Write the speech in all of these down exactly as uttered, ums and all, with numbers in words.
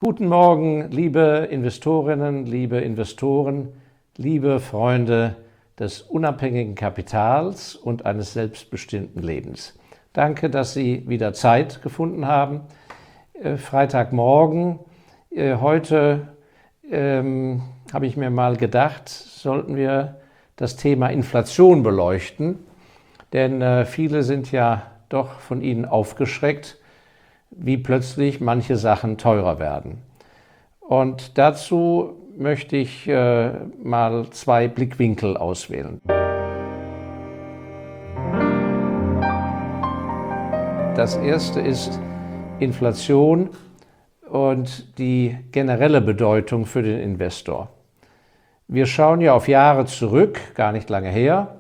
Guten Morgen, liebe Investorinnen, liebe Investoren, liebe Freunde des unabhängigen Kapitals und eines selbstbestimmten Lebens. Danke, dass Sie wieder Zeit gefunden haben. Äh, Freitagmorgen, äh, heute ähm, habe ich mir mal gedacht, sollten wir das Thema Inflation beleuchten, denn äh, viele sind ja doch von Ihnen aufgeschreckt, wie plötzlich manche Sachen teurer werden. Und dazu möchte ich äh, mal zwei Blickwinkel auswählen. Das erste ist Inflation und die generelle Bedeutung für den Investor. Wir schauen ja auf Jahre zurück, gar nicht lange her,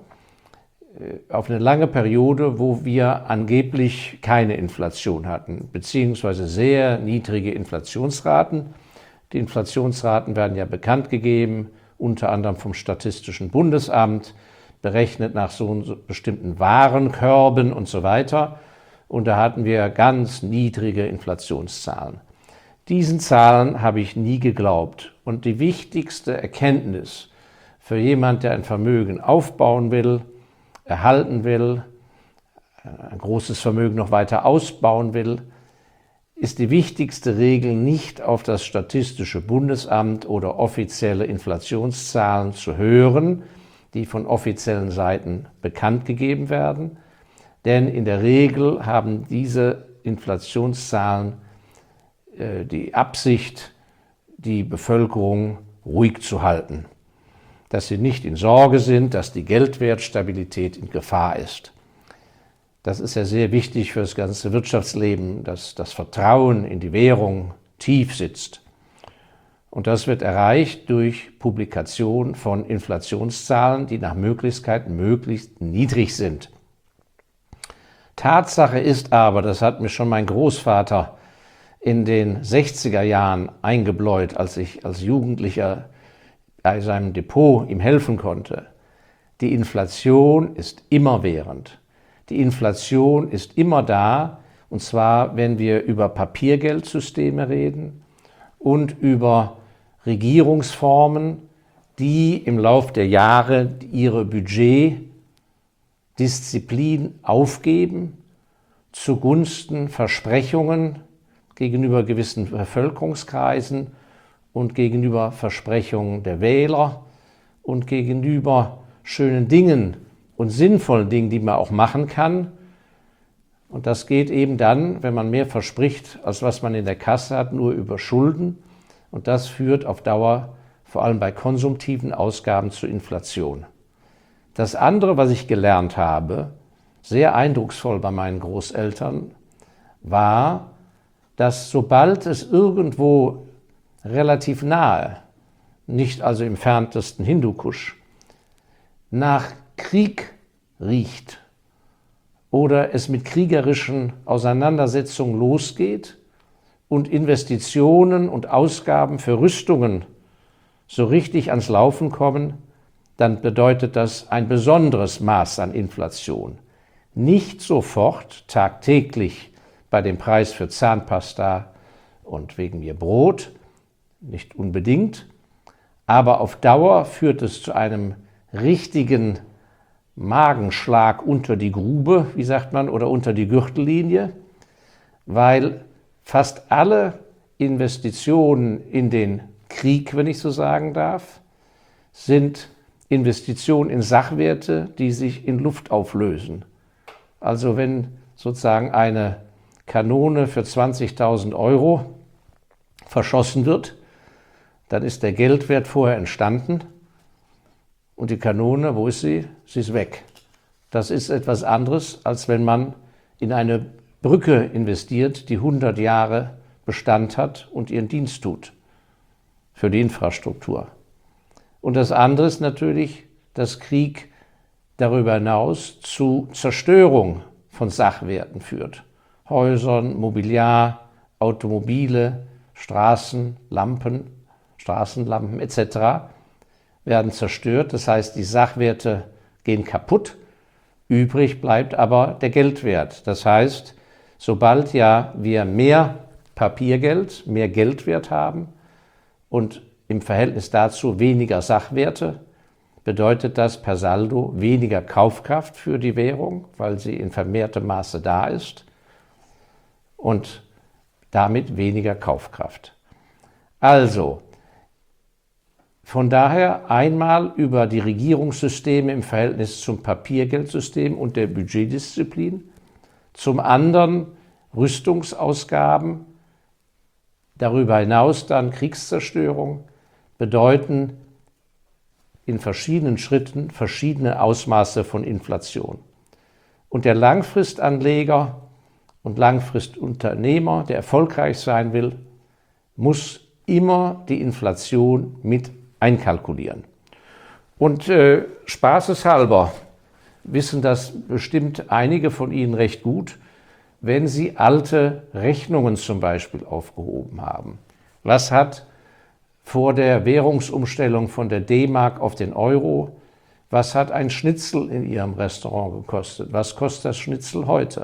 auf eine lange Periode, wo wir angeblich keine Inflation hatten, beziehungsweise sehr niedrige Inflationsraten. Die Inflationsraten werden ja bekannt gegeben, unter anderem vom Statistischen Bundesamt, berechnet nach so bestimmten Warenkörben und so weiter. Und da hatten wir ganz niedrige Inflationszahlen. Diesen Zahlen habe ich nie geglaubt. Und die wichtigste Erkenntnis für jemanden, der ein Vermögen aufbauen will, erhalten will, ein großes Vermögen noch weiter ausbauen will, ist die wichtigste Regel, nicht auf das Statistische Bundesamt oder offizielle Inflationszahlen zu hören, die von offiziellen Seiten bekannt gegeben werden. Denn in der Regel haben diese Inflationszahlen äh, die Absicht, die Bevölkerung ruhig zu halten, dass sie nicht in Sorge sind, dass die Geldwertstabilität in Gefahr ist. Das ist ja sehr wichtig für das ganze Wirtschaftsleben, dass das Vertrauen in die Währung tief sitzt. Und das wird erreicht durch Publikation von Inflationszahlen, die nach Möglichkeit möglichst niedrig sind. Tatsache ist aber, das hat mir schon mein Großvater in den sechziger Jahren eingebläut, als ich als Jugendlicher bei seinem Depot ihm helfen konnte. Die Inflation ist immerwährend. Die Inflation ist immer da, und zwar, wenn wir über Papiergeldsysteme reden und über Regierungsformen, die im Lauf der Jahre ihre Budgetdisziplin aufgeben zugunsten Versprechungen gegenüber gewissen Bevölkerungskreisen und gegenüber Versprechungen der Wähler und gegenüber schönen Dingen und sinnvollen Dingen, die man auch machen kann. Und das geht eben dann, wenn man mehr verspricht, als was man in der Kasse hat, nur über Schulden. Und das führt auf Dauer, vor allem bei konsumtiven Ausgaben, zur Inflation. Das andere, was ich gelernt habe, sehr eindrucksvoll bei meinen Großeltern, war, dass sobald es irgendwo relativ nahe, nicht also im fernsten Hindukusch, nach Krieg riecht oder es mit kriegerischen Auseinandersetzungen losgeht und Investitionen und Ausgaben für Rüstungen so richtig ans Laufen kommen, dann bedeutet das ein besonderes Maß an Inflation. Nicht sofort tagtäglich bei dem Preis für Zahnpasta und wegen mir Brot, nicht unbedingt, aber auf Dauer führt es zu einem richtigen Magenschlag unter die Grube, wie sagt man, oder unter die Gürtellinie, weil fast alle Investitionen in den Krieg, wenn ich so sagen darf, sind Investitionen in Sachwerte, die sich in Luft auflösen. Also wenn sozusagen eine Kanone für zwanzigtausend Euro verschossen wird, dann ist der Geldwert vorher entstanden und die Kanone, wo ist sie? Sie ist weg. Das ist etwas anderes, als wenn man in eine Brücke investiert, die hundert Jahre Bestand hat und ihren Dienst tut für die Infrastruktur. Und das andere ist natürlich, dass Krieg darüber hinaus zu Zerstörung von Sachwerten führt. Häusern, Mobiliar, Automobile, Straßen, Lampen, Straßenlampen et cetera werden zerstört. Das heißt, die Sachwerte gehen kaputt. Übrig bleibt aber der Geldwert. Das heißt, sobald ja wir mehr Papiergeld mehr Geldwert haben und im Verhältnis dazu weniger Sachwerte, bedeutet das per Saldo weniger Kaufkraft für die Währung, weil sie in vermehrtem Maße da ist und damit weniger Kaufkraft. Also, von daher einmal über die Regierungssysteme im Verhältnis zum Papiergeldsystem und der Budgetdisziplin, zum anderen Rüstungsausgaben, darüber hinaus dann Kriegszerstörung, bedeuten in verschiedenen Schritten verschiedene Ausmaße von Inflation. Und der Langfristanleger und Langfristunternehmer, der erfolgreich sein will, muss immer die Inflation mit einkalkulieren. Und äh, spaßeshalber wissen das bestimmt einige von Ihnen recht gut, wenn Sie alte Rechnungen zum Beispiel aufgehoben haben. Was hat vor der Währungsumstellung von der D-Mark auf den Euro, was hat ein Schnitzel in Ihrem Restaurant gekostet? Was kostet das Schnitzel heute?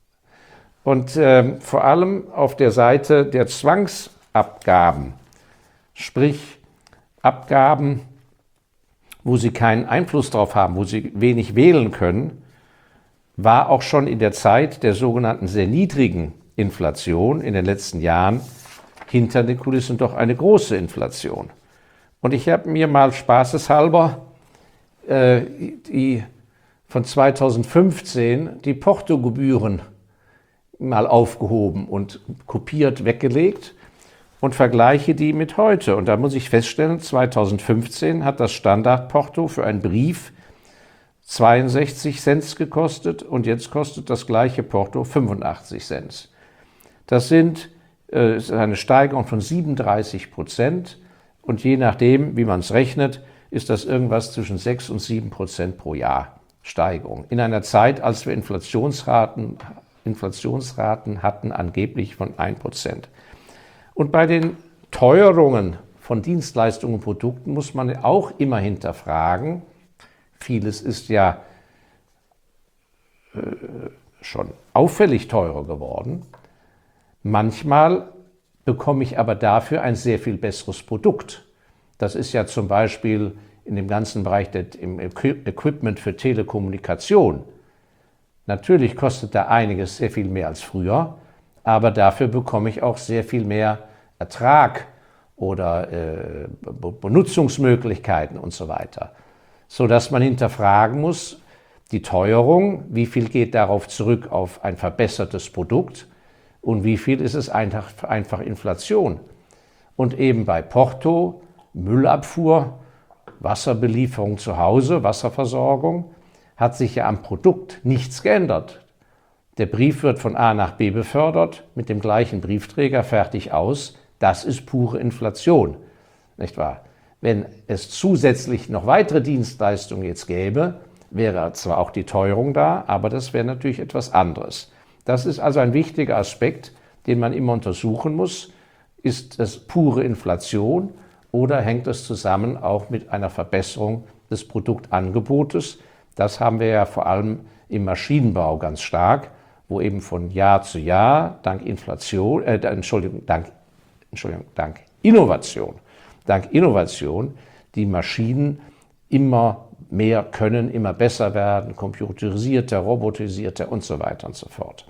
Und äh, vor allem auf der Seite der Zwangsabgaben, sprich Abgaben, wo Sie keinen Einfluss drauf haben, wo Sie wenig wählen können, war auch schon in der Zeit der sogenannten sehr niedrigen Inflation in den letzten Jahren hinter den Kulissen doch eine große Inflation. Und ich habe mir mal spaßeshalber äh, die von zweitausendfünfzehn die Portogebühren mal aufgehoben und kopiert weggelegt und vergleiche die mit heute. Und da muss ich feststellen, zweitausendfünfzehn hat das Standardporto für einen Brief zweiundsechzig Cent gekostet und jetzt kostet das gleiche Porto fünfundachtzig Cent. Das sind äh, ist eine Steigerung von siebenunddreißig Prozent und je nachdem, wie man es rechnet, ist das irgendwas zwischen sechs und sieben Prozent pro Jahr Steigerung. In einer Zeit, als wir Inflationsraten, Inflationsraten hatten, angeblich von ein Prozent. Und bei den Teuerungen von Dienstleistungen und Produkten muss man auch immer hinterfragen. Vieles ist ja äh, schon auffällig teurer geworden. Manchmal bekomme ich aber dafür ein sehr viel besseres Produkt. Das ist ja zum Beispiel in dem ganzen Bereich der, im Equipment für Telekommunikation. Natürlich kostet da einiges sehr viel mehr als früher, aber dafür bekomme ich auch sehr viel mehr Ertrag oder äh, Benutzungsmöglichkeiten und so weiter. Sodass man hinterfragen muss, die Teuerung, wie viel geht darauf zurück auf ein verbessertes Produkt und wie viel ist es einfach, einfach Inflation. Und eben bei Porto, Müllabfuhr, Wasserbelieferung zu Hause, Wasserversorgung, hat sich ja am Produkt nichts geändert. Der Brief wird von A nach B befördert, mit dem gleichen Briefträger fertig aus. Das ist pure Inflation, nicht wahr? Wenn es zusätzlich noch weitere Dienstleistungen jetzt gäbe, wäre zwar auch die Teuerung da, aber das wäre natürlich etwas anderes. Das ist also ein wichtiger Aspekt, den man immer untersuchen muss. Ist es pure Inflation oder hängt es zusammen auch mit einer Verbesserung des Produktangebotes? Das haben wir ja vor allem im Maschinenbau ganz stark, wo eben von Jahr zu Jahr dank Inflation, äh, Entschuldigung, dank, Entschuldigung, dank Innovation, dank Innovation die Maschinen immer mehr können, immer besser werden, computerisierter, robotisierter und so weiter und so fort.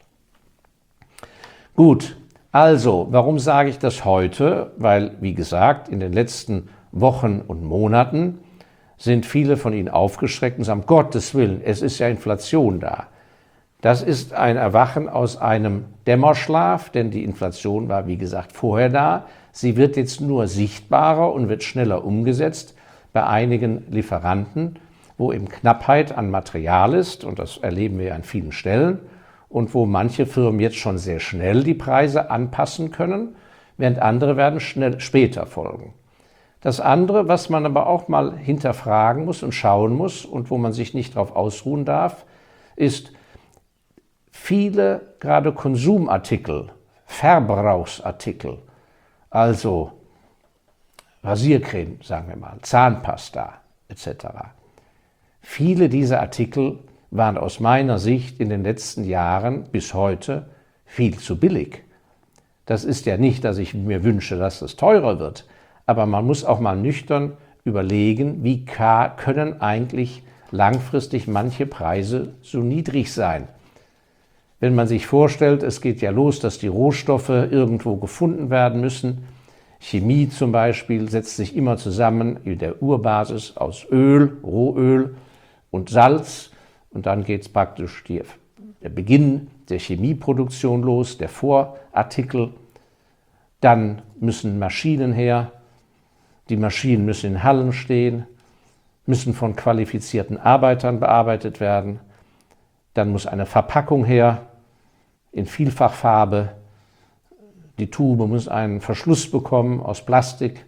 Gut, also, warum sage ich das heute? Weil, wie gesagt, in den letzten Wochen und Monaten sind viele von Ihnen aufgeschreckt und sagen, Gottes Willen, es ist ja Inflation da. Das ist ein Erwachen aus einem Dämmerschlaf, denn die Inflation war, wie gesagt, vorher da. Sie wird jetzt nur sichtbarer und wird schneller umgesetzt bei einigen Lieferanten, wo eben Knappheit an Material ist, und das erleben wir an vielen Stellen, und wo manche Firmen jetzt schon sehr schnell die Preise anpassen können, während andere werden schnell später folgen. Das andere, was man aber auch mal hinterfragen muss und schauen muss und wo man sich nicht darauf ausruhen darf, ist, viele gerade Konsumartikel, Verbrauchsartikel, also Rasiercreme, sagen wir mal, Zahnpasta et cetera. Viele dieser Artikel waren aus meiner Sicht in den letzten Jahren bis heute viel zu billig. Das ist ja nicht, dass ich mir wünsche, dass es teurer wird, aber man muss auch mal nüchtern überlegen, wie können eigentlich langfristig manche Preise so niedrig sein. Wenn man sich vorstellt, es geht ja los, dass die Rohstoffe irgendwo gefunden werden müssen. Chemie zum Beispiel setzt sich immer zusammen in der Urbasis aus Öl, Rohöl und Salz. Und dann geht es praktisch die, der Beginn der Chemieproduktion los, der Vorartikel. Dann müssen Maschinen her. Die Maschinen müssen in Hallen stehen, müssen von qualifizierten Arbeitern bearbeitet werden. Dann muss eine Verpackung her in Vielfachfarbe. Die Tube muss einen Verschluss bekommen aus Plastik.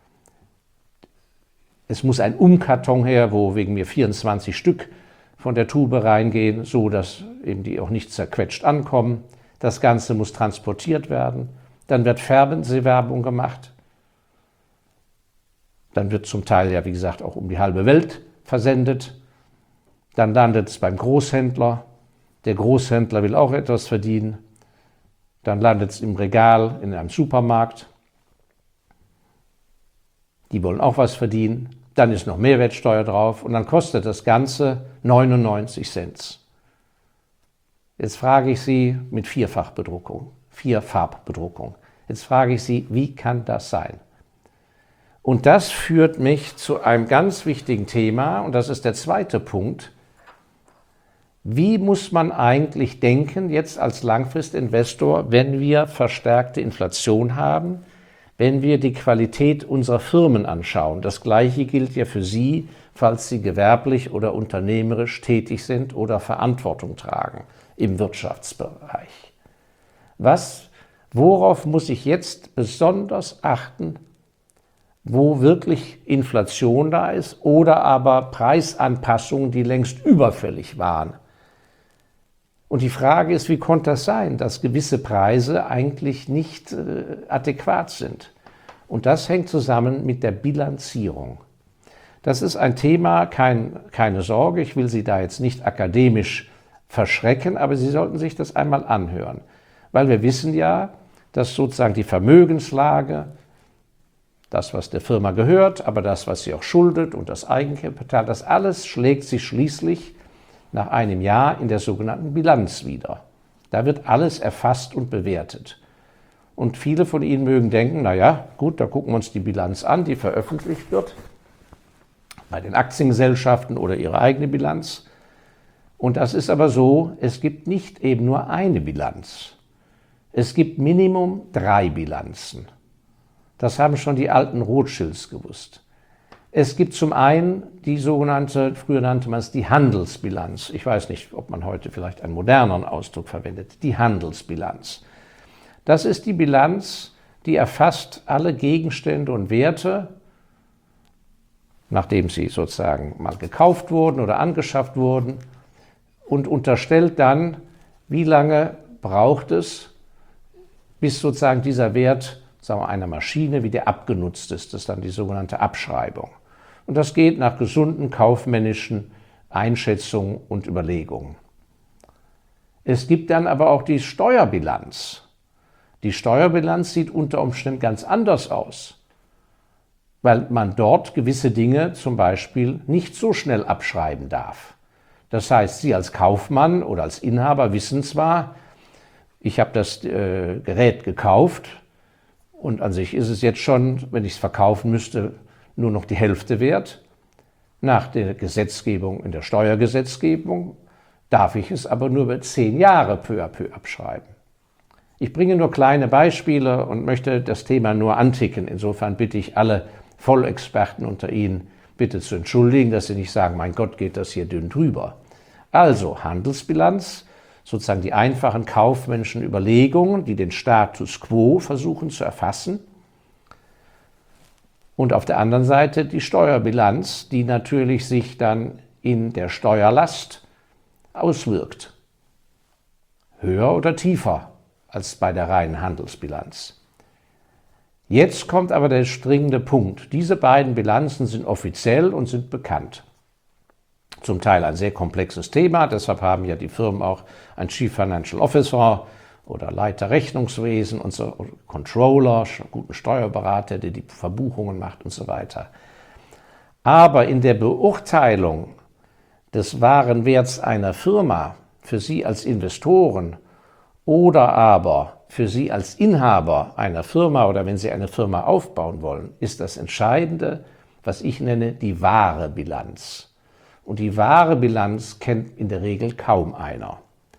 Es muss ein Umkarton her, wo wegen mir vierundzwanzig Stück von der Tube reingehen, so dass eben die auch nicht zerquetscht ankommen. Das Ganze muss transportiert werden. Dann wird Fernsehwerbung gemacht. Dann wird zum Teil ja, wie gesagt, auch um die halbe Welt versendet. Dann landet es beim Großhändler. Der Großhändler will auch etwas verdienen. Dann landet es im Regal in einem Supermarkt. Die wollen auch was verdienen. Dann ist noch Mehrwertsteuer drauf und dann kostet das Ganze neunundneunzig Cent. Jetzt frage ich Sie mit Vierfachbedruckung, Vierfarbbedruckung. Jetzt frage ich Sie, wie kann das sein? Und das führt mich zu einem ganz wichtigen Thema und das ist der zweite Punkt. Wie muss man eigentlich denken, jetzt als Langfristinvestor, wenn wir verstärkte Inflation haben, wenn wir die Qualität unserer Firmen anschauen? Das Gleiche gilt ja für Sie, falls Sie gewerblich oder unternehmerisch tätig sind oder Verantwortung tragen im Wirtschaftsbereich. Was, worauf muss ich jetzt besonders achten, wo wirklich Inflation da ist oder aber Preisanpassungen, die längst überfällig waren? Und die Frage ist, wie konnte das sein, dass gewisse Preise eigentlich nicht äh, adäquat sind? Und das hängt zusammen mit der Bilanzierung. Das ist ein Thema, kein, keine Sorge, ich will Sie da jetzt nicht akademisch verschrecken, aber Sie sollten sich das einmal anhören. Weil wir wissen ja, dass sozusagen die Vermögenslage, das, was der Firma gehört, aber das, was sie auch schuldet und das Eigenkapital, das alles schlägt sich schließlich nach einem Jahr in der sogenannten Bilanz wieder. Da wird alles erfasst und bewertet. Und viele von Ihnen mögen denken, naja, gut, da gucken wir uns die Bilanz an, die veröffentlicht wird, bei den Aktiengesellschaften oder ihre eigene Bilanz. Und das ist aber so, es gibt nicht eben nur eine Bilanz. Es gibt Minimum drei Bilanzen. Das haben schon die alten Rothschilds gewusst. Es gibt zum einen die sogenannte, früher nannte man es die Handelsbilanz. Ich weiß nicht, ob man heute vielleicht einen moderneren Ausdruck verwendet. Die Handelsbilanz. Das ist die Bilanz, die erfasst alle Gegenstände und Werte, nachdem sie sozusagen mal gekauft wurden oder angeschafft wurden, und unterstellt dann, wie lange braucht es, bis sozusagen dieser Wert, sagen wir, einer Maschine wieder abgenutzt ist. Das ist dann die sogenannte Abschreibung. Und das geht nach gesunden kaufmännischen Einschätzungen und Überlegungen. Es gibt dann aber auch die Steuerbilanz. Die Steuerbilanz sieht unter Umständen ganz anders aus, weil man dort gewisse Dinge zum Beispiel nicht so schnell abschreiben darf. Das heißt, Sie als Kaufmann oder als Inhaber wissen zwar, ich habe das äh, Gerät gekauft und an sich ist es jetzt schon, wenn ich es verkaufen müsste, nur noch die Hälfte wert. Nach der Gesetzgebung, in der Steuergesetzgebung, darf ich es aber nur über zehn Jahre peu à peu abschreiben. Ich bringe nur kleine Beispiele und möchte das Thema nur anticken. Insofern bitte ich alle Vollexperten unter Ihnen, bitte zu entschuldigen, dass Sie nicht sagen, mein Gott, geht das hier dünn drüber. Also Handelsbilanz, sozusagen die einfachen kaufmännischen Überlegungen, die den Status quo versuchen zu erfassen. Und auf der anderen Seite die Steuerbilanz, die natürlich sich dann in der Steuerlast auswirkt. Höher oder tiefer als bei der reinen Handelsbilanz. Jetzt kommt aber der springende Punkt. Diese beiden Bilanzen sind offiziell und sind bekannt. Zum Teil ein sehr komplexes Thema, deshalb haben ja die Firmen auch einen Chief Financial Officer oder Leiter Rechnungswesen und so, Controller, guten Steuerberater, der die Verbuchungen macht und so weiter. Aber in der Beurteilung des wahren Werts einer Firma für Sie als Investoren oder aber für Sie als Inhaber einer Firma oder wenn Sie eine Firma aufbauen wollen, ist das Entscheidende, was ich nenne, die wahre Bilanz. Und die wahre Bilanz kennt in der Regel kaum einer.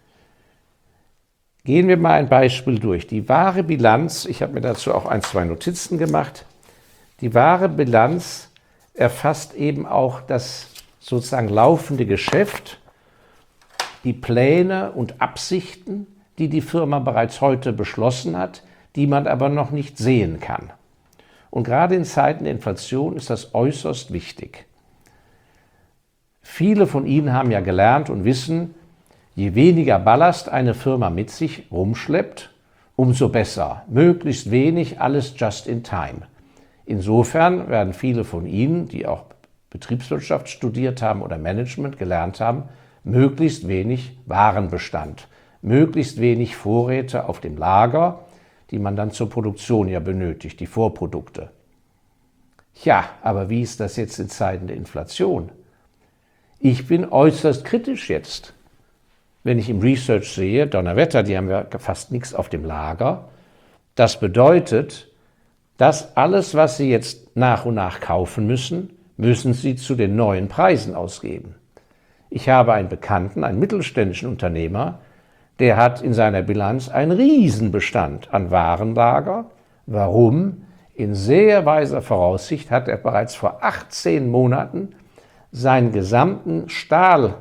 Gehen wir mal ein Beispiel durch. Die wahre Bilanz, ich habe mir dazu auch ein, zwei Notizen gemacht, die wahre Bilanz erfasst eben auch das sozusagen laufende Geschäft, die Pläne und Absichten, die die Firma bereits heute beschlossen hat, die man aber noch nicht sehen kann. Und gerade in Zeiten der Inflation ist das äußerst wichtig. Viele von Ihnen haben ja gelernt und wissen, je weniger Ballast eine Firma mit sich rumschleppt, umso besser. Möglichst wenig, alles just in time. Insofern werden viele von Ihnen, die auch Betriebswirtschaft studiert haben oder Management gelernt haben, möglichst wenig Warenbestand, möglichst wenig Vorräte auf dem Lager, die man dann zur Produktion ja benötigt, die Vorprodukte. Ja, aber wie ist das jetzt in Zeiten der Inflation? Ich bin äußerst kritisch jetzt. Wenn ich im Research sehe, Donnerwetter, die haben ja fast nichts auf dem Lager. Das bedeutet, dass alles, was Sie jetzt nach und nach kaufen müssen, müssen Sie zu den neuen Preisen ausgeben. Ich habe einen Bekannten, einen mittelständischen Unternehmer, der hat in seiner Bilanz einen Riesenbestand an Warenlager. Warum? In sehr weiser Voraussicht hat er bereits vor achtzehn Monaten seinen gesamten Stahl,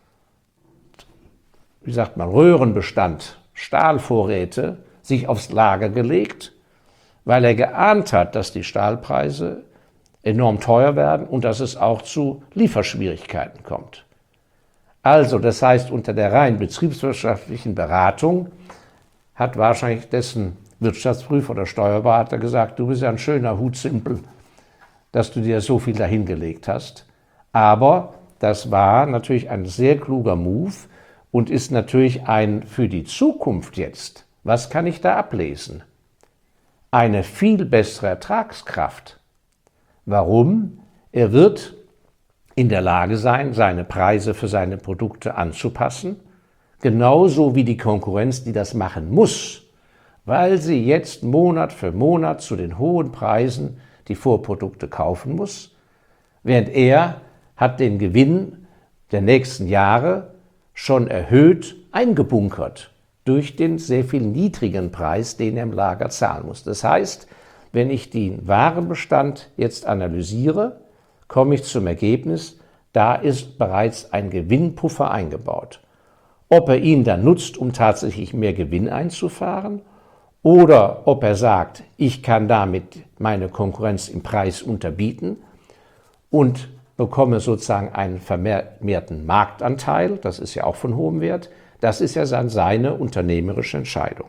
wie sagt man, Röhrenbestand, Stahlvorräte sich aufs Lager gelegt, weil er geahnt hat, dass die Stahlpreise enorm teuer werden und dass es auch zu Lieferschwierigkeiten kommt. Also, das heißt, unter der rein betriebswirtschaftlichen Beratung hat wahrscheinlich dessen Wirtschaftsprüfer oder Steuerberater gesagt, du bist ja ein schöner Hutsimpel, dass du dir so viel dahingelegt hast. Aber das war natürlich ein sehr kluger Move und ist natürlich ein für die Zukunft jetzt. Was kann ich da ablesen? Eine viel bessere Ertragskraft. Warum? Er wird in der Lage sein, seine Preise für seine Produkte anzupassen, genauso wie die Konkurrenz, die das machen muss, weil sie jetzt Monat für Monat zu den hohen Preisen die Vorprodukte kaufen muss, während er hat den Gewinn der nächsten Jahre schon erhöht eingebunkert durch den sehr viel niedrigen Preis, den er im Lager zahlen muss. Das heißt, wenn ich den Warenbestand jetzt analysiere, komme ich zum Ergebnis, da ist bereits ein Gewinnpuffer eingebaut. Ob er ihn dann nutzt, um tatsächlich mehr Gewinn einzufahren, oder ob er sagt, ich kann damit meine Konkurrenz im Preis unterbieten und bekomme sozusagen einen vermehrten Marktanteil, das ist ja auch von hohem Wert, das ist ja dann seine unternehmerische Entscheidung.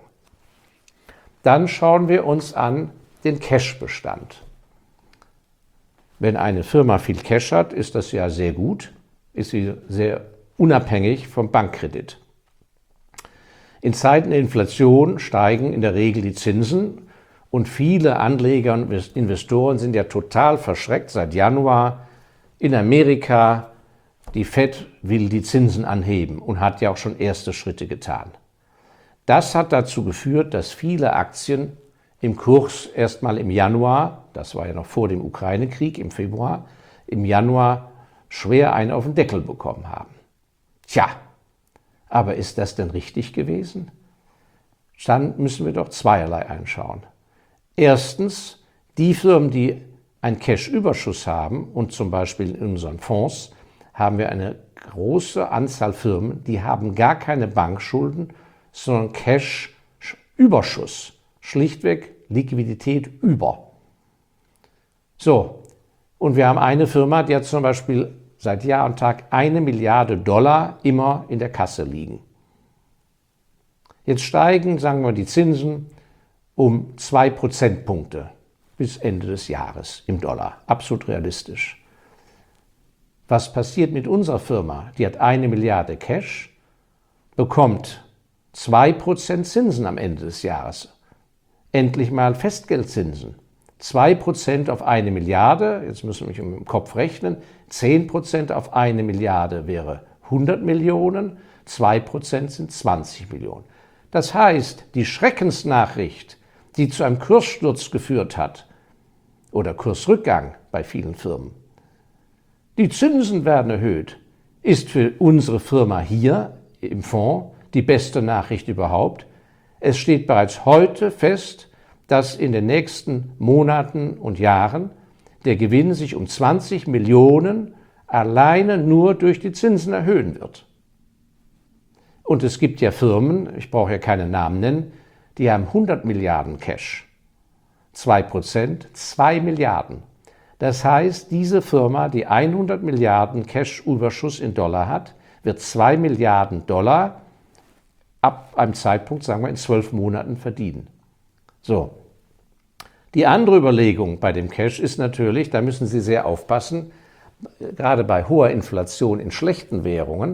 Dann schauen wir uns an den Cash-Bestand. Wenn eine Firma viel Cash hat, ist das ja sehr gut, ist sie sehr unabhängig vom Bankkredit. In Zeiten der Inflation steigen in der Regel die Zinsen und viele Anleger und Investoren sind ja total verschreckt seit Januar. In Amerika, die Fed will die Zinsen anheben und hat ja auch schon erste Schritte getan. Das hat dazu geführt, dass viele Aktien im Kurs erstmal im Januar, das war ja noch vor dem Ukraine-Krieg im Februar, im Januar schwer einen auf den Deckel bekommen haben. Tja, aber ist das denn richtig gewesen? Dann müssen wir doch zweierlei anschauen. Erstens, die Firmen, die einen Cash-Überschuss haben, und zum Beispiel in unseren Fonds haben wir eine große Anzahl Firmen, die haben gar keine Bankschulden, sondern Cash-Überschuss. Schlichtweg Liquidität über. So, und wir haben eine Firma, die hat zum Beispiel seit Jahr und Tag eine Milliarde Dollar immer in der Kasse liegen. Jetzt steigen, sagen wir, die Zinsen um zwei Prozentpunkte bis Ende des Jahres im Dollar. Absolut realistisch. Was passiert mit unserer Firma? Die hat eine Milliarde Cash, bekommt zwei Prozent Zinsen am Ende des Jahres. Endlich mal Festgeldzinsen. zwei Prozent auf eine Milliarde, jetzt müssen wir im Kopf rechnen, zehn Prozent auf eine Milliarde wäre hundert Millionen, zwei Prozent sind zwanzig Millionen. Das heißt, die Schreckensnachricht, die zu einem Kurssturz geführt hat, oder Kursrückgang bei vielen Firmen, die Zinsen werden erhöht, ist für unsere Firma hier im Fonds die beste Nachricht überhaupt. Es steht bereits heute fest, dass in den nächsten Monaten und Jahren der Gewinn sich um zwanzig Millionen alleine nur durch die Zinsen erhöhen wird. Und es gibt ja Firmen, ich brauche ja keine Namen nennen, die haben hundert Milliarden Cash. zwei Prozent, zwei Milliarden. Das heißt, diese Firma, die hundert Milliarden Cash-Überschuss in Dollar hat, wird zwei Milliarden Dollar ab einem Zeitpunkt, sagen wir in zwölf Monaten, verdienen. So. Die andere Überlegung bei dem Cash ist natürlich, da müssen Sie sehr aufpassen, gerade bei hoher Inflation in schlechten Währungen,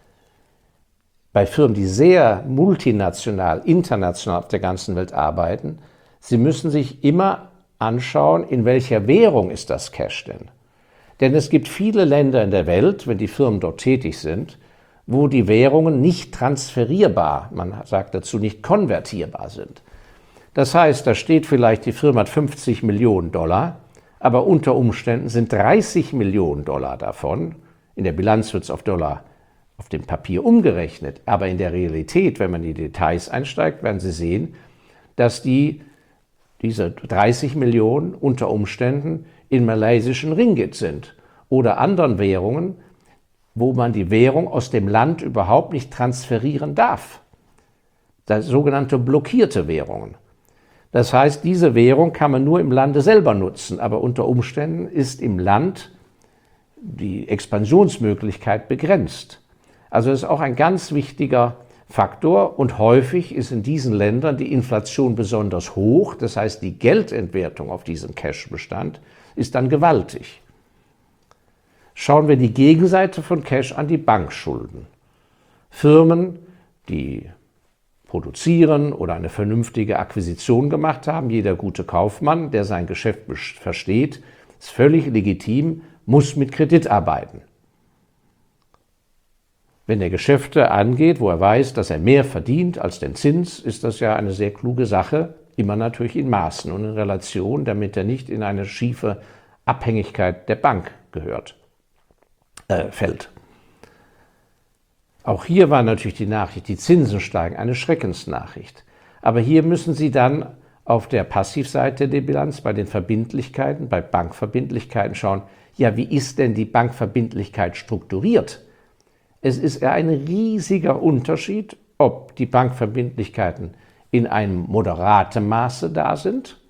bei Firmen, die sehr multinational, international auf der ganzen Welt arbeiten, Sie müssen sich immer anschauen, in welcher Währung ist das Cash denn? Denn es gibt viele Länder in der Welt, wenn die Firmen dort tätig sind, wo die Währungen nicht transferierbar, man sagt dazu nicht konvertierbar sind. Das heißt, da steht vielleicht, die Firma hat fünfzig Millionen Dollar, aber unter Umständen sind dreißig Millionen Dollar davon, in der Bilanz wird es auf Dollar auf dem Papier umgerechnet, aber in der Realität, wenn man in die Details einsteigt, werden Sie sehen, dass die diese dreißig Millionen unter Umständen in malaysischen Ringgit sind oder anderen Währungen, wo man die Währung aus dem Land überhaupt nicht transferieren darf. Das sogenannte blockierte Währungen. Das heißt, diese Währung kann man nur im Lande selber nutzen, aber unter Umständen ist im Land die Expansionsmöglichkeit begrenzt. Also das ist auch ein ganz wichtiger Faktor und häufig ist in diesen Ländern die Inflation besonders hoch, das heißt die Geldentwertung auf diesen Cash-Bestand ist dann gewaltig. Schauen wir die Gegenseite von Cash an, die Bankschulden. Firmen, die produzieren oder eine vernünftige Akquisition gemacht haben, jeder gute Kaufmann, der sein Geschäft versteht, ist völlig legitim, muss mit Kredit arbeiten. Wenn er Geschäfte angeht, wo er weiß, dass er mehr verdient als den Zins, ist das ja eine sehr kluge Sache, immer natürlich in Maßen und in Relation, damit er nicht in eine schiefe Abhängigkeit der Bank gehört, äh, fällt. Auch hier war natürlich die Nachricht, die Zinsen steigen, eine Schreckensnachricht. Aber hier müssen Sie dann auf der Passivseite der Bilanz bei den Verbindlichkeiten, bei Bankverbindlichkeiten schauen, ja, wie ist denn die Bankverbindlichkeit strukturiert? Es ist ein riesiger Unterschied, ob die Bankverbindlichkeiten in einem moderaten Maße da sind.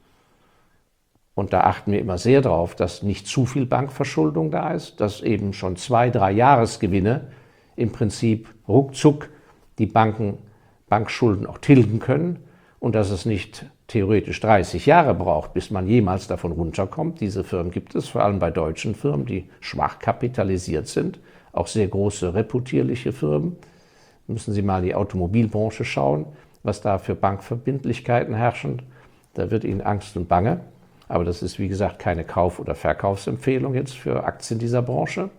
Und da achten wir immer sehr darauf, dass nicht zu viel Bankverschuldung da ist, dass eben schon zwei, drei Jahresgewinne im Prinzip ruckzuck die Banken, Bankschulden auch tilgen können und dass es nicht theoretisch dreißig Jahre braucht, bis man jemals davon runterkommt. Diese Firmen gibt es, vor allem bei deutschen Firmen, die schwach kapitalisiert sind. Auch sehr große reputierliche Firmen. Müssen Sie mal in die Automobilbranche schauen, was da für Bankverbindlichkeiten herrschen. Da wird Ihnen Angst und Bange. Aber das ist, wie gesagt, keine Kauf- oder Verkaufsempfehlung jetzt für Aktien dieser Branche.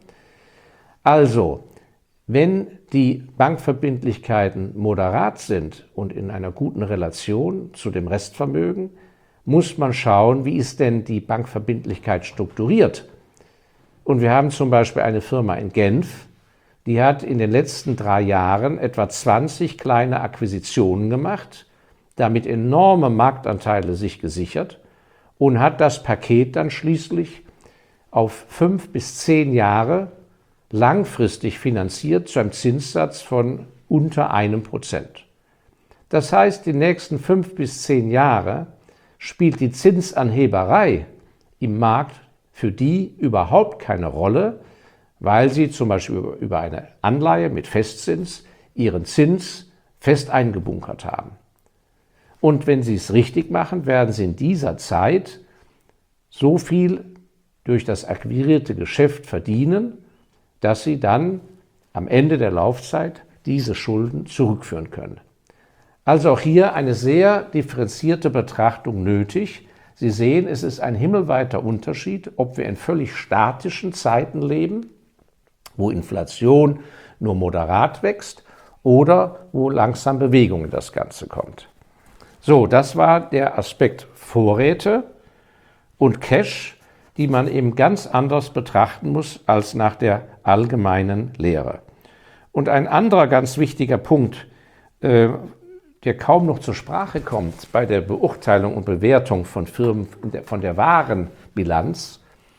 Also, wenn die Bankverbindlichkeiten moderat sind und in einer guten Relation zu dem Restvermögen, muss man schauen, wie ist denn die Bankverbindlichkeit strukturiert. Und wir haben zum Beispiel eine Firma in Genf, die hat in den letzten drei Jahren etwa zwanzig kleine Akquisitionen gemacht, damit enorme Marktanteile sich gesichert und hat das Paket dann schließlich auf fünf bis zehn Jahre langfristig finanziert zu einem Zinssatz von unter einem Prozent. Das heißt, die nächsten fünf bis zehn Jahre spielt die Zinsanheberei im Markt für die überhaupt keine Rolle, weil sie zum Beispiel über eine Anleihe mit Festzins ihren Zins fest eingebunkert haben. Und wenn sie es richtig machen, werden sie in dieser Zeit so viel durch das akquirierte Geschäft verdienen, dass sie dann am Ende der Laufzeit diese Schulden zurückführen können. Also auch hier eine sehr differenzierte Betrachtung nötig. Sie sehen, es ist ein himmelweiter Unterschied, ob wir in völlig statischen Zeiten leben, wo Inflation nur moderat wächst, oder wo langsam Bewegung in das Ganze kommt. So, das war der Aspekt Vorräte und Cash, die man eben ganz anders betrachten muss als nach der allgemeinen Lehre. Und ein anderer ganz wichtiger Punkt, äh, der kaum noch zur Sprache kommt bei der Beurteilung und Bewertung von Firmen von der wahren Bilanz,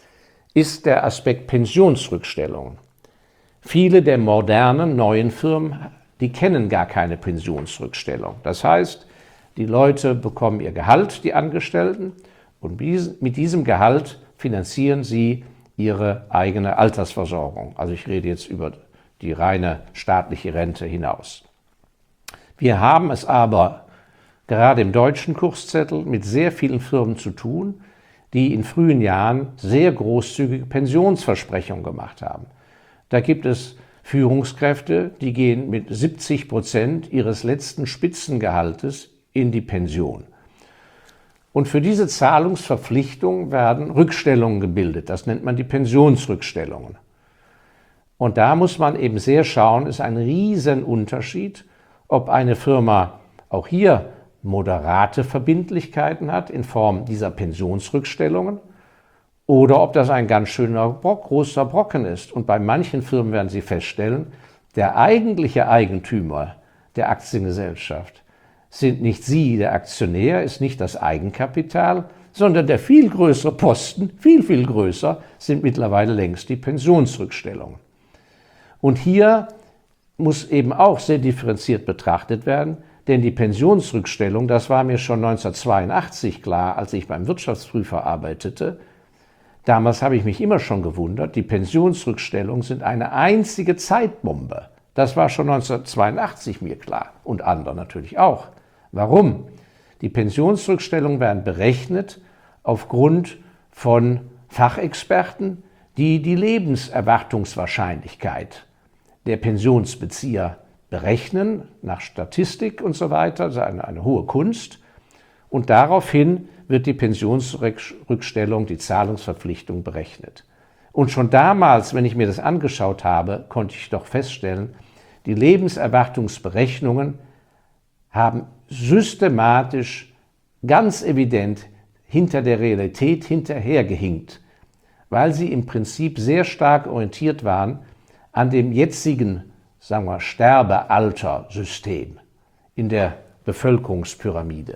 ist der Aspekt Pensionsrückstellungen. Viele der modernen, neuen Firmen, die kennen gar keine Pensionsrückstellung. Das heißt, die Leute bekommen ihr Gehalt, die Angestellten, und mit diesem Gehalt finanzieren sie ihre eigene Altersversorgung. Also ich rede jetzt über die reine staatliche Rente hinaus. Wir haben es aber gerade im deutschen Kurszettel mit sehr vielen Firmen zu tun, die in frühen Jahren sehr großzügige Pensionsversprechungen gemacht haben. Da gibt es Führungskräfte, die gehen mit siebzig Prozent ihres letzten Spitzengehaltes in die Pension. Und für diese Zahlungsverpflichtung werden Rückstellungen gebildet. Das nennt man die Pensionsrückstellungen. Und da muss man eben sehr schauen, ist ein Riesenunterschied, ob eine Firma auch hier moderate Verbindlichkeiten hat in Form dieser Pensionsrückstellungen oder ob das ein ganz schöner Brock, großer Brocken ist. Und bei manchen Firmen werden Sie feststellen, der eigentliche Eigentümer der Aktiengesellschaft sind nicht Sie, der Aktionär, ist nicht das Eigenkapital, sondern der viel größere Posten, viel, viel größer, sind mittlerweile längst die Pensionsrückstellungen. Und hier muss eben auch sehr differenziert betrachtet werden, denn die Pensionsrückstellung, das war mir schon neunzehnhundertzweiundachtzig klar, als ich beim Wirtschaftsprüfer arbeitete. Damals habe ich mich immer schon gewundert, die Pensionsrückstellungen sind eine einzige Zeitbombe. Das war schon neunzehnhundertzweiundachtzig mir klar und anderen natürlich auch. Warum? Die Pensionsrückstellungen werden berechnet aufgrund von Fachexperten, die die Lebenserwartungswahrscheinlichkeit der Pensionsbezieher berechnen, nach Statistik und so weiter, das ist eine, eine hohe Kunst. Und daraufhin wird die Pensionsrückstellung, die Zahlungsverpflichtung berechnet. Und schon damals, wenn ich mir das angeschaut habe, konnte ich doch feststellen, die Lebenserwartungsberechnungen haben systematisch, ganz evident hinter der Realität hinterhergehinkt, weil sie im Prinzip sehr stark orientiert waren an dem jetzigen, sagen wir, Sterbealtersystem in der Bevölkerungspyramide.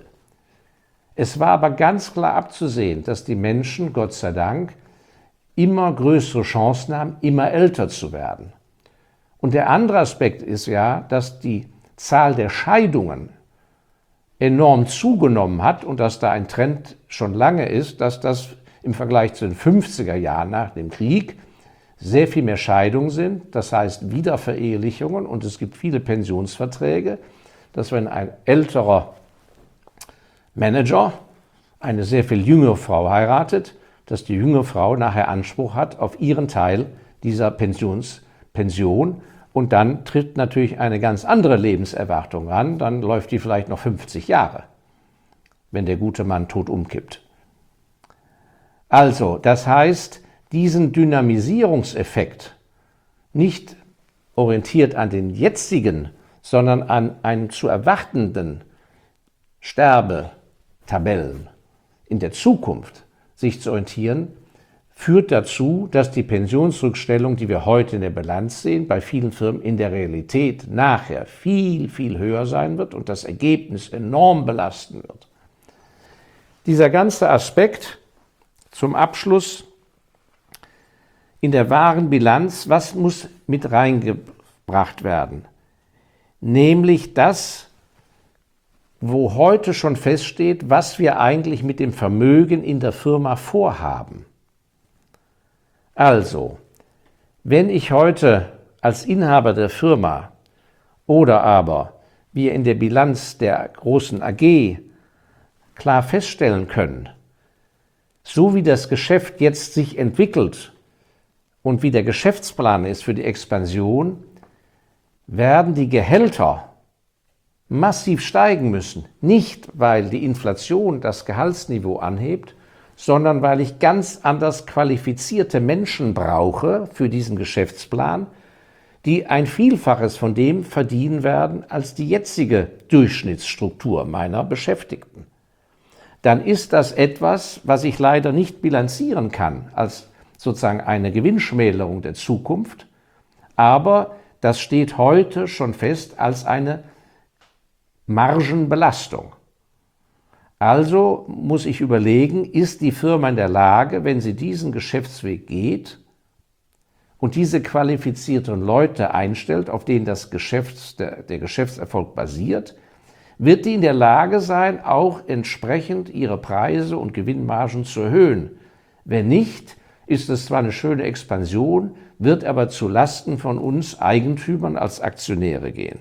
Es war aber ganz klar abzusehen, dass die Menschen, Gott sei Dank, immer größere Chancen haben, immer älter zu werden. Und der andere Aspekt ist ja, dass die Zahl der Scheidungen enorm zugenommen hat und dass da ein Trend schon lange ist, dass das im Vergleich zu den fünfziger Jahren nach dem Krieg sehr viel mehr Scheidungen sind, das heißt Wiederverehelichungen, und es gibt viele Pensionsverträge, dass wenn ein älterer Manager eine sehr viel jüngere Frau heiratet, dass die jüngere Frau nachher Anspruch hat auf ihren Teil dieser Pensions, Pension, und dann tritt natürlich eine ganz andere Lebenserwartung ran, dann läuft die vielleicht noch fünfzig Jahre, wenn der gute Mann tot umkippt. Also, das heißt, diesen Dynamisierungseffekt, nicht orientiert an den jetzigen, sondern an einen zu erwartenden Sterbetabellen in der Zukunft sich zu orientieren, führt dazu, dass die Pensionsrückstellung, die wir heute in der Bilanz sehen, bei vielen Firmen in der Realität nachher viel, viel höher sein wird und das Ergebnis enorm belasten wird. Dieser ganze Aspekt zum Abschluss in der wahren Bilanz, was muss mit reingebracht werden? Nämlich das, wo heute schon feststeht, was wir eigentlich mit dem Vermögen in der Firma vorhaben. Also, wenn ich heute als Inhaber der Firma oder aber wir in der Bilanz der großen A G klar feststellen können, so wie das Geschäft jetzt sich entwickelt und wie der Geschäftsplan ist für die Expansion, werden die Gehälter massiv steigen müssen. Nicht, weil die Inflation das Gehaltsniveau anhebt, sondern weil ich ganz anders qualifizierte Menschen brauche für diesen Geschäftsplan, die ein Vielfaches von dem verdienen werden als die jetzige Durchschnittsstruktur meiner Beschäftigten. Dann ist das etwas, was ich leider nicht bilanzieren kann als sozusagen eine Gewinnschmälerung der Zukunft, aber das steht heute schon fest als eine Margenbelastung. Also muss ich überlegen, ist die Firma in der Lage, wenn sie diesen Geschäftsweg geht und diese qualifizierten Leute einstellt, auf denen das Geschäfts-, der, der Geschäftserfolg basiert, wird die in der Lage sein, auch entsprechend ihre Preise und Gewinnmargen zu erhöhen. Wenn nicht, ist es zwar eine schöne Expansion, wird aber zu Lasten von uns Eigentümern als Aktionäre gehen.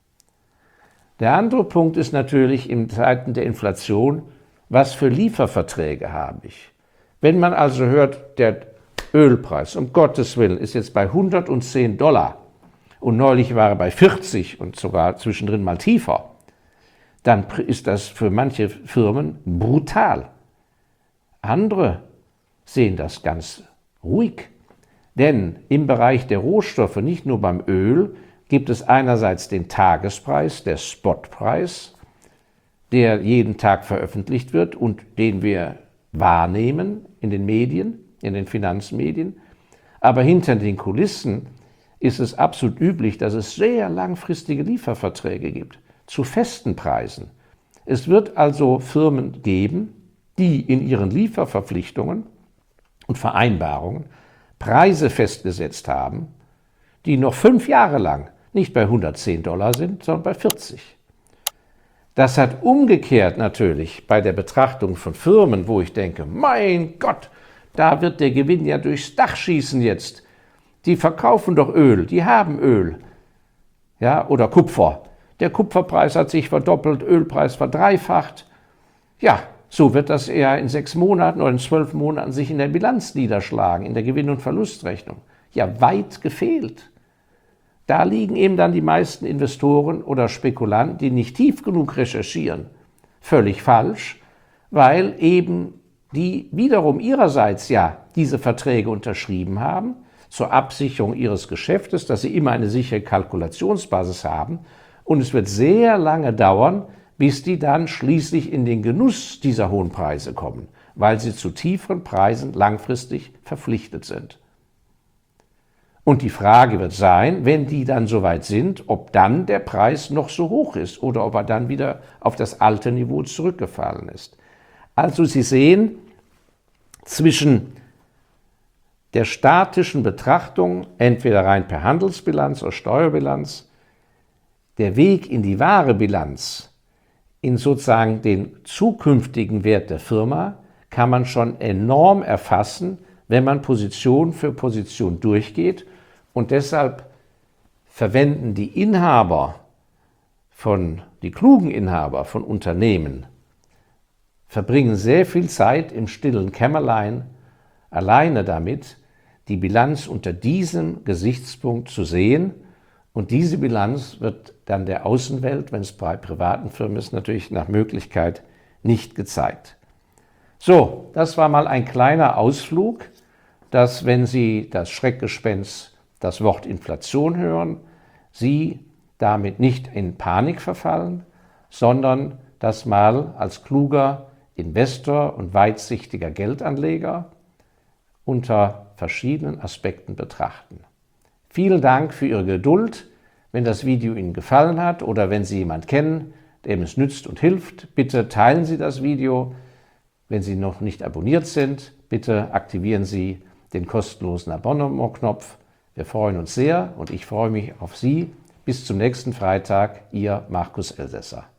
Der andere Punkt ist natürlich in Zeiten der Inflation, was für Lieferverträge habe ich. Wenn man also hört, der Ölpreis, um Gottes Willen, ist jetzt bei hundertzehn Dollar und neulich war er bei vierzig und sogar zwischendrin mal tiefer, dann ist das für manche Firmen brutal. Andere sehen das ganz ruhig, denn im Bereich der Rohstoffe, nicht nur beim Öl, gibt es einerseits den Tagespreis, der Spotpreis, der jeden Tag veröffentlicht wird und den wir wahrnehmen in den Medien, in den Finanzmedien. Aber hinter den Kulissen ist es absolut üblich, dass es sehr langfristige Lieferverträge gibt, zu festen Preisen. Es wird also Firmen geben, die in ihren Lieferverpflichtungen und Vereinbarungen Preise festgesetzt haben, die noch fünf Jahre lang nicht bei hundertzehn Dollar sind, sondern bei vierzig. Das hat umgekehrt natürlich bei der Betrachtung von Firmen, wo ich denke, mein Gott, da wird der Gewinn ja durchs Dach schießen jetzt. Die verkaufen doch Öl, die haben Öl. Ja, oder Kupfer. Der Kupferpreis hat sich verdoppelt, Ölpreis verdreifacht. Ja, so wird das eher in sechs Monaten oder in zwölf Monaten sich in der Bilanz niederschlagen, in der Gewinn- und Verlustrechnung. Ja, weit gefehlt. Da liegen eben dann die meisten Investoren oder Spekulanten, die nicht tief genug recherchieren, völlig falsch, weil eben die wiederum ihrerseits ja diese Verträge unterschrieben haben, zur Absicherung ihres Geschäftes, dass sie immer eine sichere Kalkulationsbasis haben. Und es wird sehr lange dauern, bis die dann schließlich in den Genuss dieser hohen Preise kommen, weil sie zu tieferen Preisen langfristig verpflichtet sind. Und die Frage wird sein, wenn die dann soweit sind, ob dann der Preis noch so hoch ist oder ob er dann wieder auf das alte Niveau zurückgefallen ist. Also Sie sehen, zwischen der statischen Betrachtung, entweder rein per Handelsbilanz oder Steuerbilanz, der Weg in die wahre Bilanz, in sozusagen den zukünftigen Wert der Firma, kann man schon enorm erfassen, wenn man Position für Position durchgeht. Und deshalb verwenden die Inhaber von, die klugen Inhaber von Unternehmen, verbringen sehr viel Zeit im stillen Kämmerlein alleine damit, die Bilanz unter diesem Gesichtspunkt zu sehen. Und diese Bilanz wird dann der Außenwelt, wenn es bei privaten Firmen ist, natürlich nach Möglichkeit nicht gezeigt. So, das war mal ein kleiner Ausflug, dass, wenn Sie das Schreckgespenst, das Wort Inflation hören, Sie damit nicht in Panik verfallen, sondern das mal als kluger Investor und weitsichtiger Geldanleger unter verschiedenen Aspekten betrachten. Vielen Dank für Ihre Geduld. Wenn das Video Ihnen gefallen hat oder wenn Sie jemanden kennen, dem es nützt und hilft, bitte teilen Sie das Video. Wenn Sie noch nicht abonniert sind, bitte aktivieren Sie den kostenlosen Abonnement-Knopf. Wir freuen uns sehr und ich freue mich auf Sie. Bis zum nächsten Freitag, Ihr Markus Elsässer.